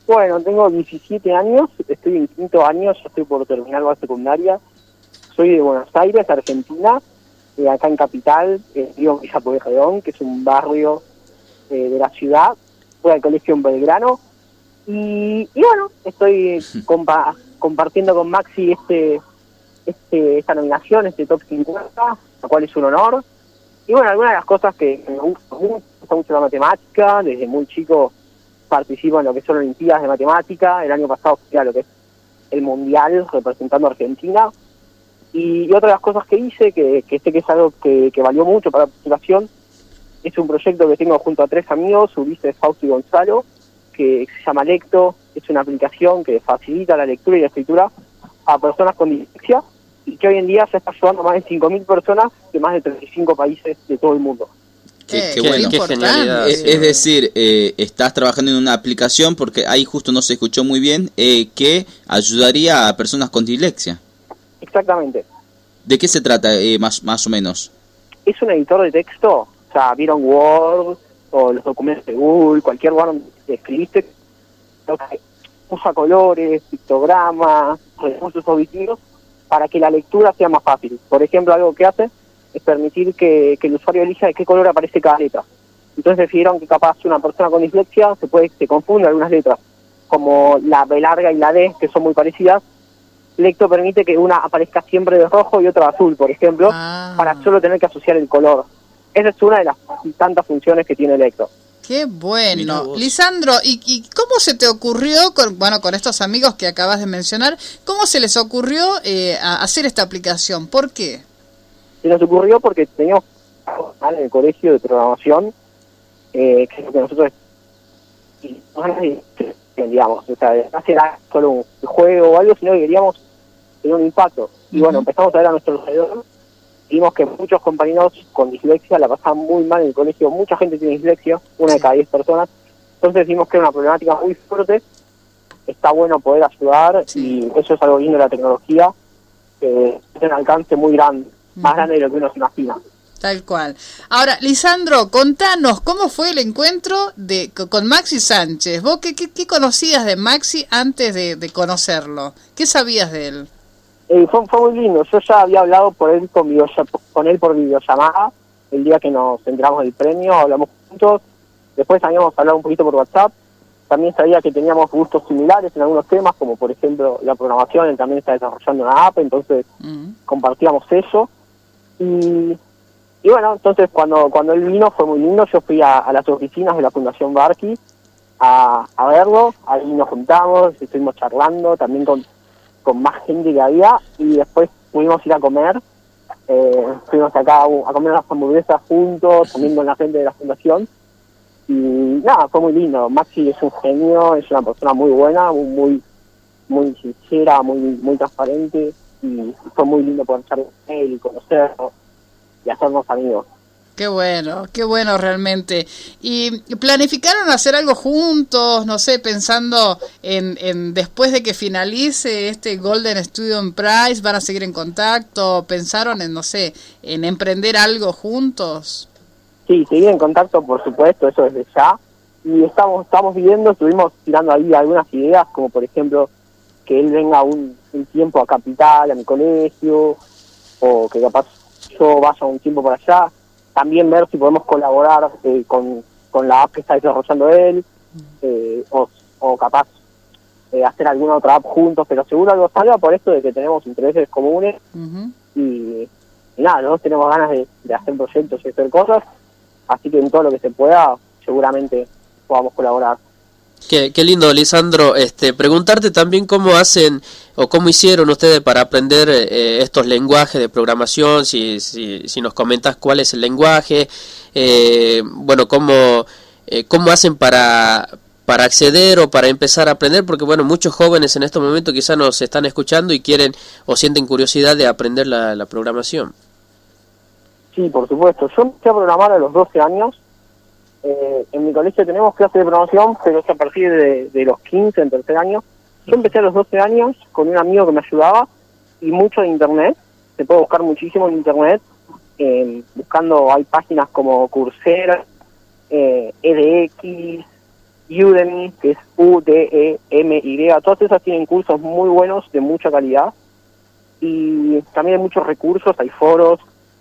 Bueno, tengo 17 años, estoy en quinto año, ya estoy por terminar la secundaria. Soy de Buenos Aires, Argentina, acá en Capital, vivo en Villa Pueyrredón, que es un barrio de la ciudad. Voy al colegio en Belgrano. Y bueno, estoy compartiendo con Maxi esta nominación, este Top 50, la cual es un honor. Y bueno, algunas de las cosas que me gusta mucho la matemática, desde muy chico participo en lo que son Olimpiadas de Matemática. El año pasado fui a lo que es el Mundial representando a Argentina. Y otra de las cosas que hice, que sé que es algo que valió mucho para la participación, es un proyecto que tengo junto a 3 amigos, Ulises, Fausto y Gonzalo, que se llama Lecto. Es una aplicación que facilita la lectura y la escritura a personas con dislexia y que hoy en día se está ayudando a más de 5.000 personas de más de 35 países de todo el mundo. Qué bueno, qué genialidad. Es decir, estás trabajando en una aplicación, porque ahí justo no se escuchó muy bien, que ayudaría a personas con dislexia. Exactamente. ¿De qué se trata más o menos? Es un editor de texto, o sea, vieron Word o los documentos de Google, cualquier lugar donde escribiste, usa colores, pictogramas, recursos auditivos para que la lectura sea más fácil. Por ejemplo, algo que hace es permitir que el usuario elija de qué color aparece cada letra. Entonces decidieron que capaz una persona con dislexia se confunde algunas letras, como la B larga y la D, que son muy parecidas. Lecto permite que una aparezca siempre de rojo y otra de azul, por ejemplo, para solo tener que asociar el color. Esa es una de las tantas funciones que tiene Lecto. ¡Qué bueno! Lisandro, ¿y cómo se te ocurrió, con estos amigos que acabas de mencionar, cómo se les ocurrió hacer esta aplicación? ¿Por qué? Se nos ocurrió porque teníamos en el colegio de programación, que es lo que nosotros digamos, o sea, no era solo un juego o algo, sino que queríamos tener un impacto. Y bueno, empezamos a ver a nuestro alrededor, vimos que muchos compañeros con dislexia la pasaban muy mal en el colegio, mucha gente tiene dislexia, 1 de cada 10 personas, entonces vimos que era una problemática muy fuerte, está bueno poder ayudar, y eso es algo lindo de la tecnología, que tiene un alcance muy grande, más grande de lo que uno se imagina. Tal cual. Ahora, Lisandro, contanos, ¿cómo fue el encuentro con Maxi Sánchez? ¿Vos qué conocías de Maxi antes de conocerlo? ¿Qué sabías de él? Fue muy lindo. Yo ya había hablado con él por videollamada el día que nos enteramos del premio, hablamos juntos. Después habíamos hablado un poquito por WhatsApp. También sabía que teníamos gustos similares en algunos temas, como por ejemplo la programación. Él también está desarrollando una app, entonces compartíamos eso. Y bueno, entonces cuando él vino fue muy lindo. Yo fui a las oficinas de la Fundación Barqui a verlo. Ahí nos juntamos, estuvimos charlando también con más gente que había, y después pudimos ir a comer. Fuimos acá a comer unas hamburguesas juntos, también con la gente de la fundación. Y nada, fue muy lindo. Maxi es un genio, es una persona muy buena, muy sincera, muy transparente, y fue muy lindo poder charlar con él y conocerlo y hacernos amigos. Qué bueno realmente. ¿Y planificaron hacer algo juntos? No sé, pensando en después de que finalice este Golden Student Prize, ¿van a seguir en contacto? ¿Pensaron en emprender algo juntos? Sí, seguir en contacto, por supuesto, eso desde ya. Y estamos estuvimos tirando ahí algunas ideas, como por ejemplo que él venga un tiempo a Capital, a mi colegio, o que capaz yo vaya un tiempo por allá. También ver si podemos colaborar con la app que está desarrollando él, o capaz hacer alguna otra app juntos, pero seguro algo salga por esto de que tenemos intereses comunes. Y nada, los dos tenemos ganas de hacer proyectos y hacer cosas, así que en todo lo que se pueda seguramente podamos colaborar. Qué lindo, Lisandro. Preguntarte también cómo hacen o cómo hicieron ustedes para aprender estos lenguajes de programación, si nos comentas cuál es el lenguaje, cómo hacen para acceder o para empezar a aprender, porque muchos jóvenes en estos momentos quizás nos están escuchando y quieren o sienten curiosidad de aprender la programación. Sí, por supuesto. Yo empecé a programar a los 12 años. En mi colegio tenemos clases de programación, pero es a partir de los 15, en tercer año. Yo empecé a los 12 años con un amigo que me ayudaba, y mucho de internet. Se puede buscar muchísimo en internet, buscando, hay páginas como Coursera, edX, Udemy, que es Udemy, todas esas tienen cursos muy buenos, de mucha calidad, y también hay muchos recursos, hay foros,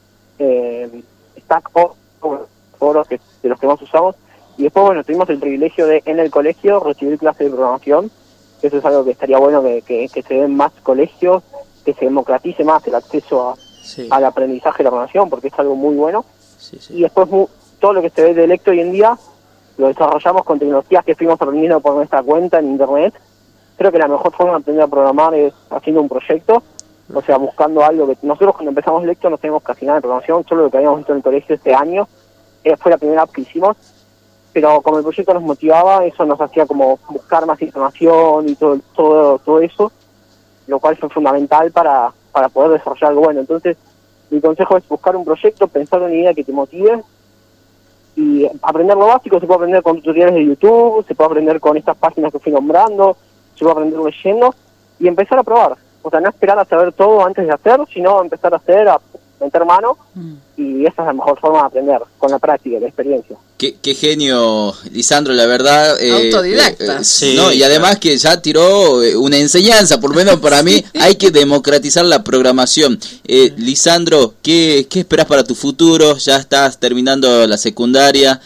Stack Overflow, foros de los que más usamos, y después, bueno, tuvimos el privilegio de, en el colegio, recibir clases de programación, que eso es algo que estaría bueno que se den más colegios, que se democratice más el acceso al aprendizaje de la programación, porque es algo muy bueno. Y después todo lo que se ve de Electo hoy en día lo desarrollamos con tecnologías que fuimos aprendiendo por nuestra cuenta en internet. Creo que la mejor forma de aprender a programar es haciendo un proyecto, o sea, buscando algo que nosotros cuando empezamos Electo no teníamos casi nada de programación, solo lo que habíamos visto en el colegio este año, fue la primera app que hicimos, pero como el proyecto nos motivaba, eso nos hacía como buscar más información y todo eso, lo cual fue fundamental para poder desarrollar algo bueno. Entonces, mi consejo es buscar un proyecto, pensar en una idea que te motive y aprender lo básico. Se puede aprender con tutoriales de YouTube, se puede aprender con estas páginas que fui nombrando, se puede aprender leyendo y empezar a probar. O sea, no esperar a saber todo antes de hacer, sino empezar a hacer, a meter mano, y esa es la mejor forma de aprender, con la práctica y la experiencia. Qué genio, Lisandro, la verdad. Autodidacta. Sí, no, y además que ya tiró una enseñanza, por lo menos para mí, hay que democratizar la programación. Lisandro, ¿qué esperas para tu futuro? Ya estás terminando la secundaria.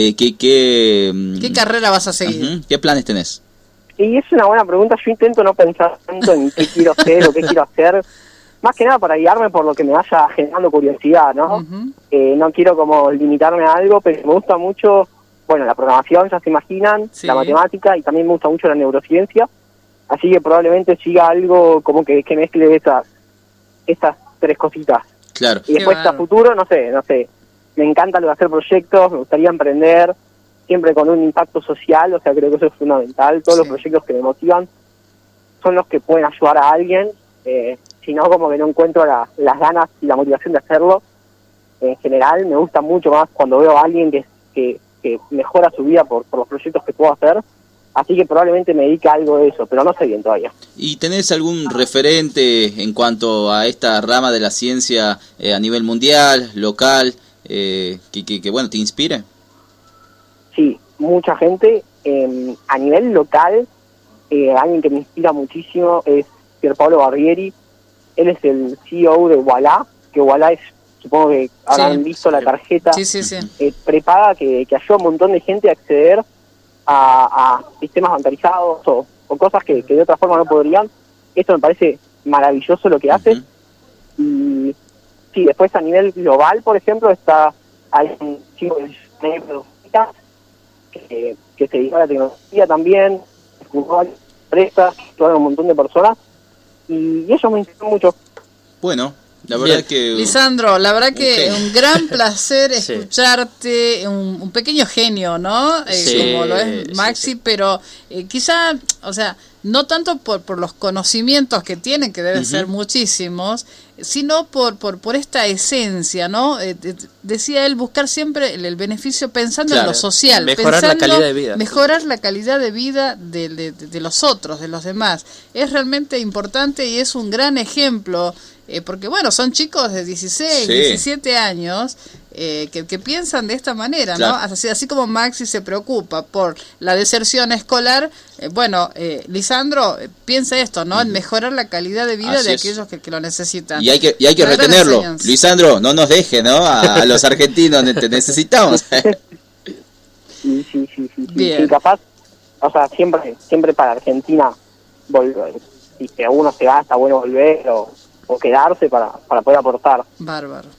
¿Qué carrera vas a seguir? ¿Qué planes tenés? Y es una buena pregunta. Yo intento no pensar tanto en qué quiero hacer o qué quiero hacer, más que nada para guiarme por lo que me vaya generando curiosidad, ¿no? No quiero como limitarme a algo, pero me gusta mucho, bueno, la programación, ya se imaginan, la matemática, y también me gusta mucho la neurociencia, así que probablemente siga algo como que mezcle esas tres cositas. Claro. Y después a futuro, no sé, me encanta lo de hacer proyectos, me gustaría emprender, siempre con un impacto social, o sea, creo que eso es fundamental. Todos los proyectos que me motivan son los que pueden ayudar a alguien, si no, como que no encuentro las ganas y la motivación de hacerlo. En general, me gusta mucho más cuando veo a alguien que mejora su vida por los proyectos que puedo hacer, así que probablemente me dedique a algo de eso, pero no sé bien todavía. ¿Y tenés algún referente en cuanto a esta rama de la ciencia a nivel mundial, local, que bueno, te inspire? Sí, mucha gente. A nivel local, alguien que me inspira muchísimo es Pierpaolo Barbieri. Él es el CEO de Ualá, que Ualá es, supongo que habrán visto la tarjeta prepaga que ayuda a un montón de gente a acceder a sistemas bancarizados o cosas que de otra forma no podrían. Esto me parece maravilloso lo que hace. Y sí, después a nivel global, por ejemplo, hay un chico que se dedica a la tecnología también, empresas, un montón de personas, y ellos me inspiran mucho. Bueno, la verdad que... Lisandro, la verdad que un gran placer escucharte, un pequeño genio, ¿no? Como lo es Maxi, pero quizá, o sea, no tanto por los conocimientos que tienen, que deben ser muchísimos, sino por esta esencia, ¿no? Decía él, buscar siempre el beneficio pensando en lo social, mejorar la calidad de vida. Mejorar la calidad de vida de los otros, de los demás. Es realmente importante y es un gran ejemplo, porque bueno, son chicos de 16, 17 años que piensan de esta manera, ¿no? Así como Maxi se preocupa por la deserción escolar, Lisandro piensa esto, ¿no? En mejorar la calidad de vida de aquellos que lo necesitan. Y hay que retenerlo. Lisandro, no nos deje, ¿no? A los argentinos te necesitamos. Sí, capaz, o sea, siempre para Argentina volver. Si uno se va, está bueno volver o quedarse para poder aportar. Bárbaro.